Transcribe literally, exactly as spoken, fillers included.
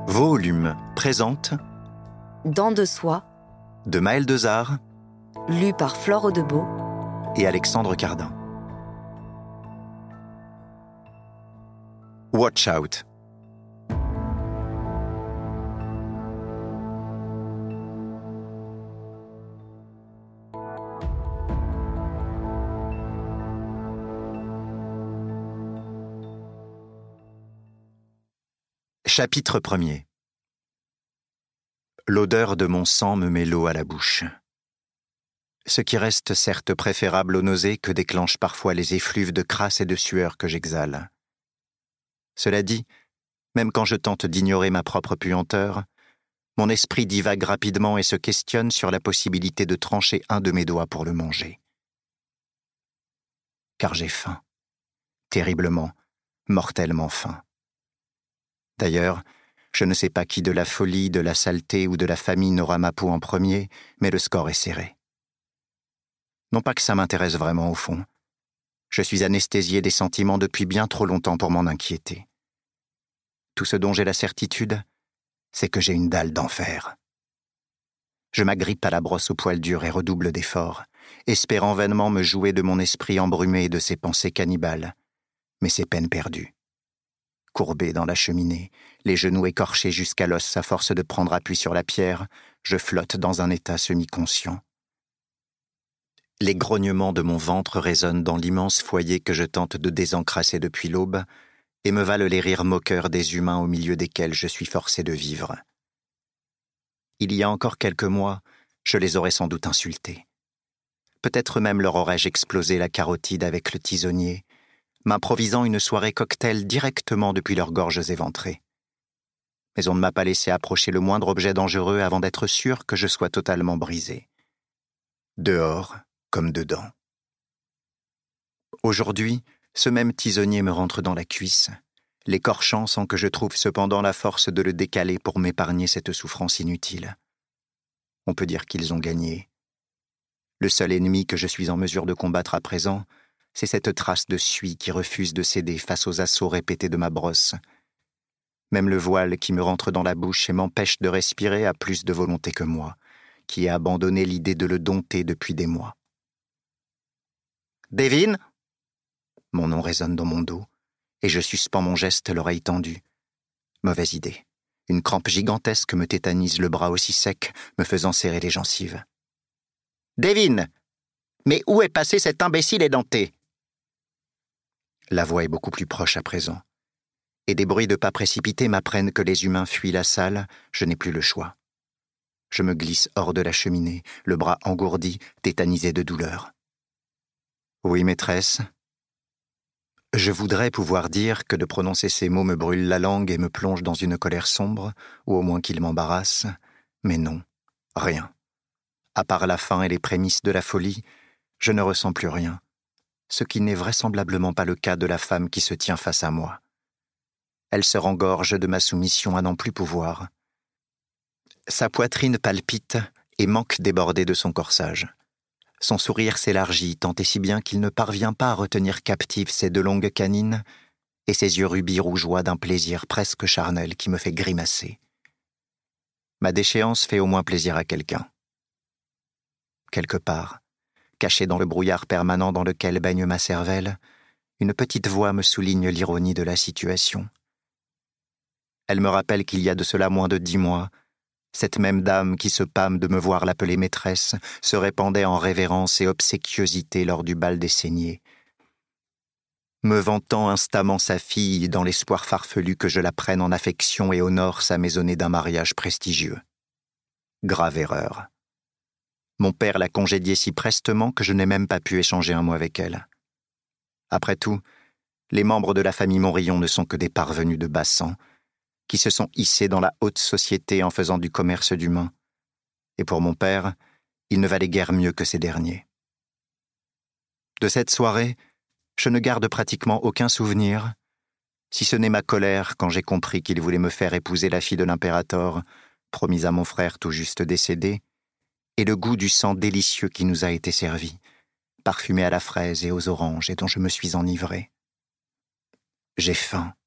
Volume présente Dents de soie, de Maël Dezard, lu par Flore Audebeau et Alexandre Cardin. Watch Out. Chapitre premier. L'odeur de mon sang me met l'eau à la bouche. Ce qui reste certes préférable aux nausées que déclenchent parfois les effluves de crasse et de sueur que j'exhale. Cela dit, même quand je tente d'ignorer ma propre puanteur, mon esprit divague rapidement et se questionne sur la possibilité de trancher un de mes doigts pour le manger. Car j'ai faim. Terriblement, mortellement faim. D'ailleurs, je ne sais pas qui de la folie, de la saleté ou de la famine aura ma peau en premier, mais le score est serré. Non pas que ça m'intéresse vraiment au fond. Je suis anesthésié des sentiments depuis bien trop longtemps pour m'en inquiéter. Tout ce dont j'ai la certitude, c'est que j'ai une dalle d'enfer. Je m'agrippe à la brosse au poil dur et redouble d'efforts, espérant vainement me jouer de mon esprit embrumé et de ses pensées cannibales. Mais c'est peine perdue. Courbé dans la cheminée, les genoux écorchés jusqu'à l'os à force de prendre appui sur la pierre, je flotte dans un état semi-conscient. Les grognements de mon ventre résonnent dans l'immense foyer que je tente de désencrasser depuis l'aube et me valent les rires moqueurs des humains au milieu desquels je suis forcé de vivre. Il y a encore quelques mois, je les aurais sans doute insultés. Peut-être même leur aurais-je explosé la carotide avec le tisonnier, m'improvisant une soirée cocktail directement depuis leurs gorges éventrées. Mais on ne m'a pas laissé approcher le moindre objet dangereux avant d'être sûr que je sois totalement brisé. Dehors, comme dedans. Aujourd'hui, ce même tisonnier me rentre dans la cuisse, l'écorchant sans que je trouve cependant la force de le décaler pour m'épargner cette souffrance inutile. On peut dire qu'ils ont gagné. Le seul ennemi que je suis en mesure de combattre à présent, c'est cette trace de suie qui refuse de céder face aux assauts répétés de ma brosse. Même le voile qui me rentre dans la bouche et m'empêche de respirer a plus de volonté que moi, qui ai abandonné l'idée de le dompter depuis des mois. « Devin !» Mon nom résonne dans mon dos, et je suspends mon geste l'oreille tendue. Mauvaise idée. Une crampe gigantesque me tétanise le bras aussi sec, me faisant serrer les gencives. « Devin ! Mais où est passé cet imbécile édenté ?» La voix est beaucoup plus proche à présent, et des bruits de pas précipités m'apprennent que les humains fuient la salle, je n'ai plus le choix. Je me glisse hors de la cheminée, le bras engourdi, tétanisé de douleur. « Oui, maîtresse ?» Je voudrais pouvoir dire que de prononcer ces mots me brûle la langue et me plonge dans une colère sombre, ou au moins qu'il m'embarrasse, mais non, rien. À part la faim et les prémices de la folie, je ne ressens plus rien. Ce qui n'est vraisemblablement pas le cas de la femme qui se tient face à moi. Elle se rengorge de ma soumission à n'en plus pouvoir. Sa poitrine palpite et manque d'éborder de son corsage. Son sourire s'élargit tant et si bien qu'il ne parvient pas à retenir captives ses deux longues canines et ses yeux rubis rougeoient d'un plaisir presque charnel qui me fait grimacer. Ma déchéance fait au moins plaisir à quelqu'un. Quelque part, caché dans le brouillard permanent dans lequel baigne ma cervelle, une petite voix me souligne l'ironie de la situation. Elle me rappelle qu'il y a de cela moins de dix mois, cette même dame qui se pâme de me voir l'appeler maîtresse se répandait en révérence et obséquiosité lors du bal des saignées, me vantant instamment sa fille dans l'espoir farfelu que je la prenne en affection et honore sa maisonnée d'un mariage prestigieux. Grave erreur. Mon père l'a congédiée si prestement que je n'ai même pas pu échanger un mot avec elle. Après tout, les membres de la famille Monrion ne sont que des parvenus de bas sang, qui se sont hissés dans la haute société en faisant du commerce d'humains. Et pour mon père, il ne valait guère mieux que ces derniers. De cette soirée, je ne garde pratiquement aucun souvenir, si ce n'est ma colère quand j'ai compris qu'il voulait me faire épouser la fille de l'impérator, promise à mon frère tout juste décédé, et le goût du sang délicieux qui nous a été servi, parfumé à la fraise et aux oranges et dont je me suis enivré. J'ai faim.